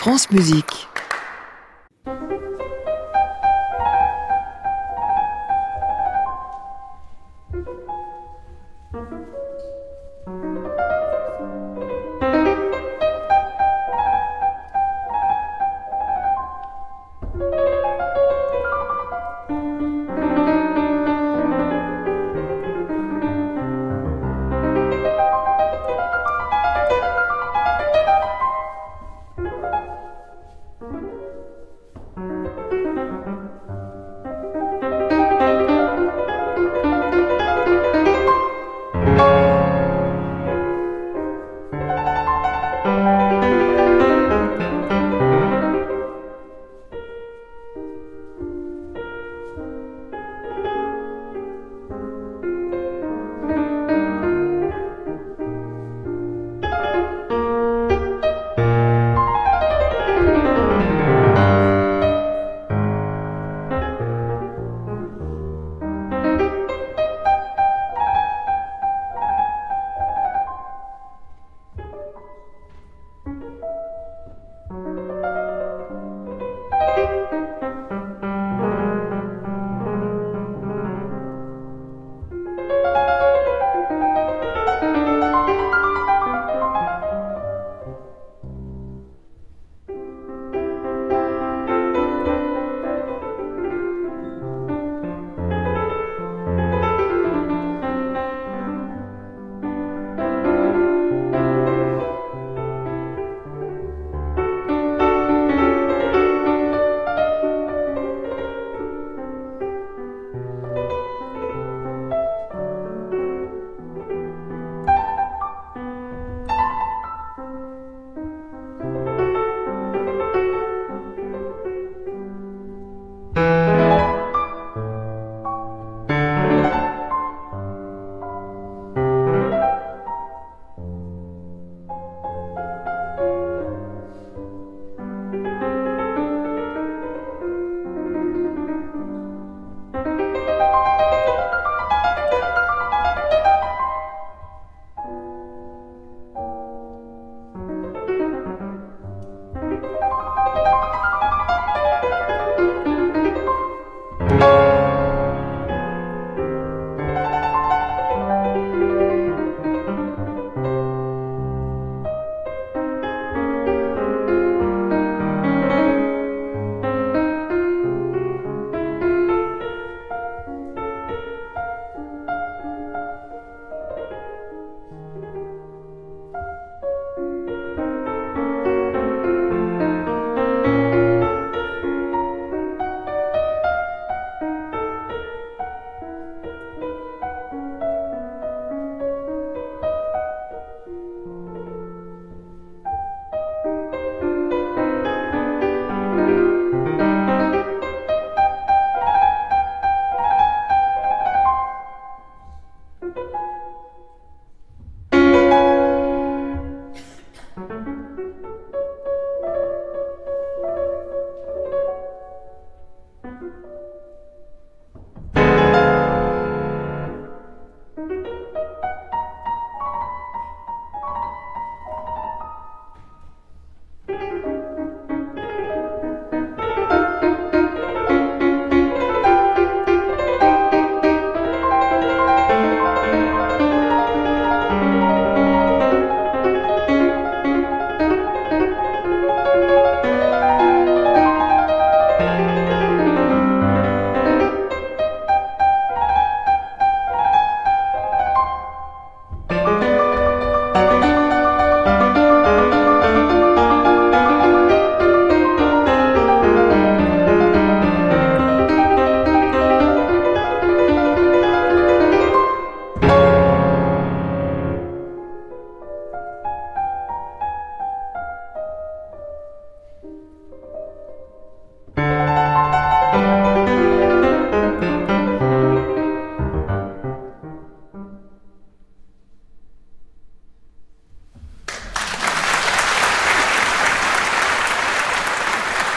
France Musique.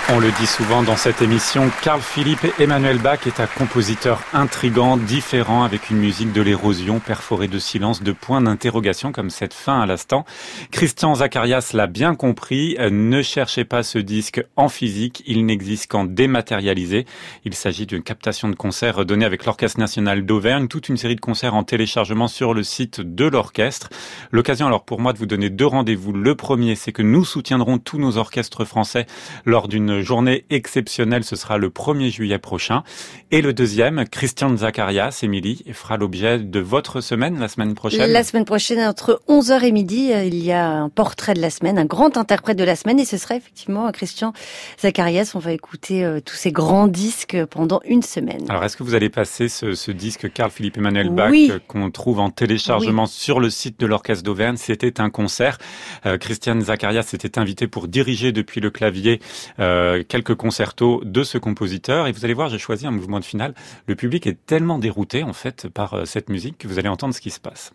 On le dit souvent dans cette émission, Carl Philipp Emanuel Bach est un compositeur intrigant, différent, avec une musique de l'érosion, perforée de silence, de points d'interrogation, comme cette fin à l'instant. Christian Zacharias l'a bien compris, ne cherchez pas ce disque en physique, il n'existe qu'en dématérialisé. Il s'agit d'une captation de concert donnée avec l'Orchestre National d'Auvergne, toute une série de concerts en téléchargement sur le site de l'orchestre. L'occasion alors pour moi de vous donner deux rendez-vous. Le premier, c'est que nous soutiendrons tous nos orchestres français lors d'une journée exceptionnelle, ce sera le 1er juillet prochain. Et le deuxième, Christian Zacharias, Émilie, fera l'objet de votre semaine, la semaine prochaine. La semaine prochaine, entre 11h et midi, il y a un portrait de la semaine, un grand interprète de la semaine, et ce sera effectivement Christian Zacharias. On va écouter tous ces grands disques pendant une semaine. Alors, est-ce que vous allez passer ce disque Carl Philipp Emanuel Bach qu'on trouve en téléchargement sur le site de l'Orchestre d'Auvergne? C'était un concert. Christian Zacharias s'était invité pour diriger depuis le clavier quelques concertos de ce compositeur, et vous allez voir, j'ai choisi un mouvement de finale. Le public est tellement dérouté en fait par cette musique que vous allez entendre ce qui se passe.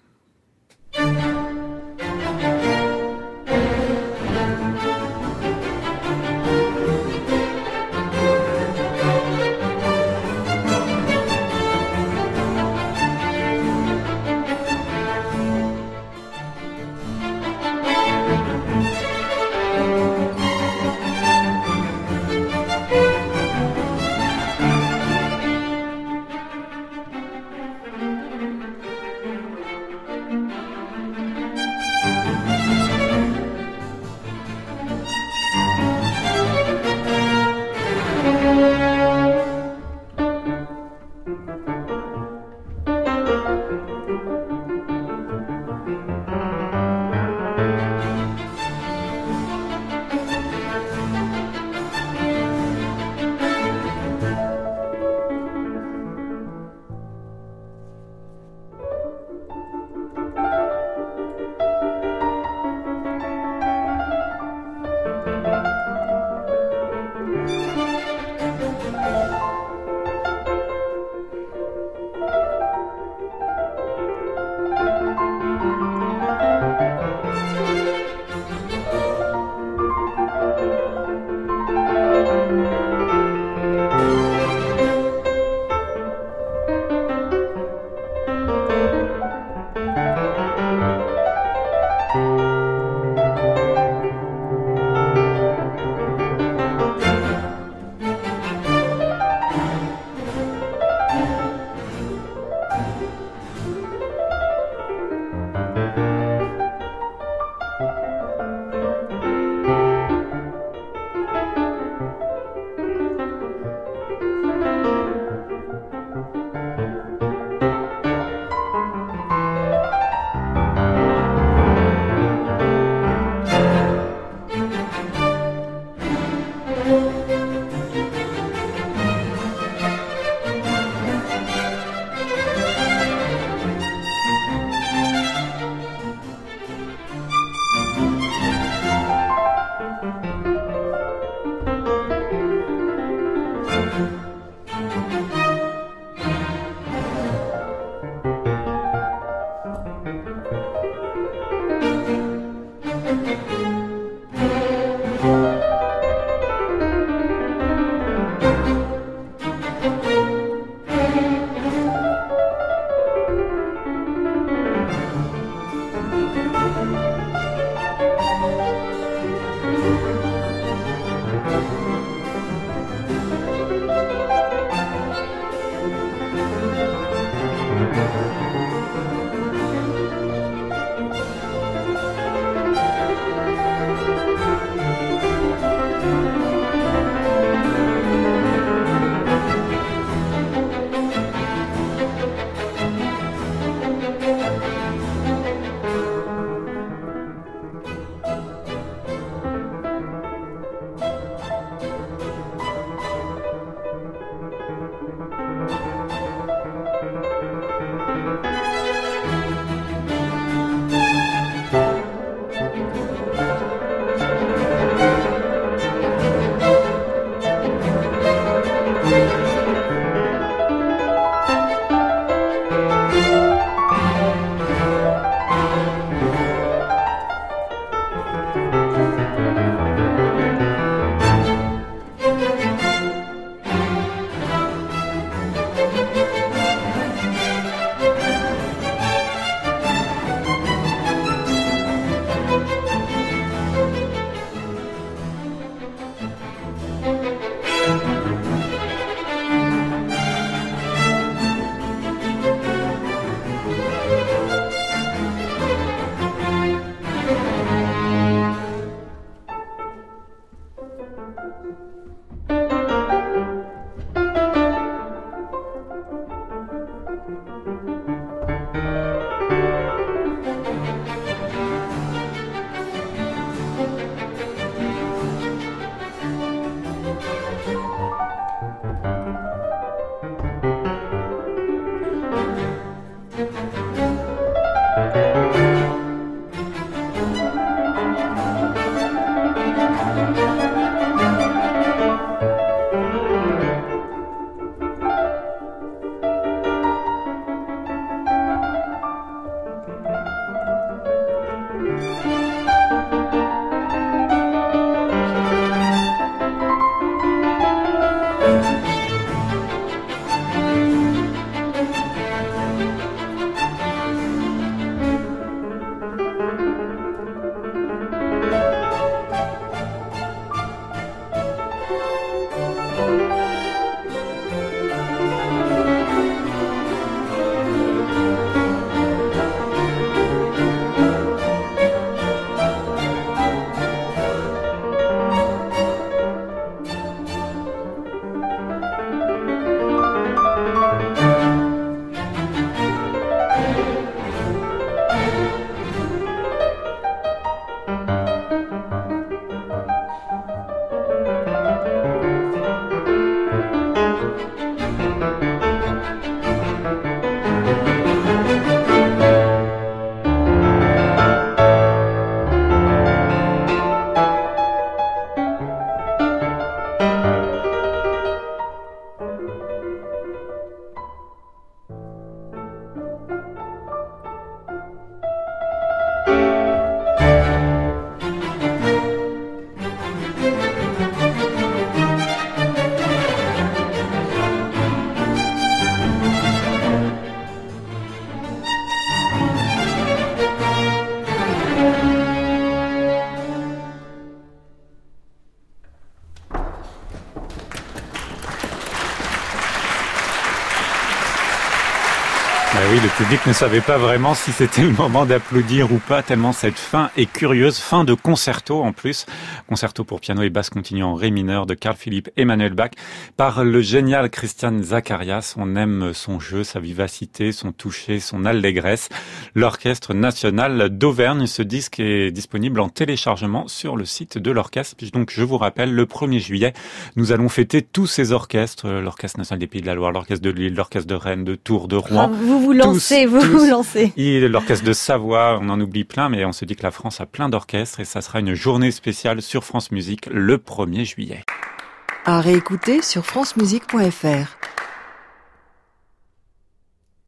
oui, le public ne savait pas vraiment si c'était le moment d'applaudir ou pas, tellement cette fin est curieuse. Fin de concerto en plus. Concerto pour piano et basse continue en ré mineur de Carl Philipp Emanuel Bach par le génial Christian Zacharias. On aime son jeu, sa vivacité, son toucher, son allégresse. L'Orchestre national d'Auvergne, ce disque est disponible en téléchargement sur le site de l'orchestre. Donc je vous rappelle, le 1er juillet, nous allons fêter tous ces orchestres, l'Orchestre national des Pays de la Loire, l'Orchestre de Lille, l'Orchestre de Rennes, de Tours, de Rouen. Vous lancez. Et l'Orchestre de Savoie, on en oublie plein, mais on se dit que la France a plein d'orchestres et ça sera une journée spéciale sur France Musique le 1er juillet. À réécouter sur francemusique.fr.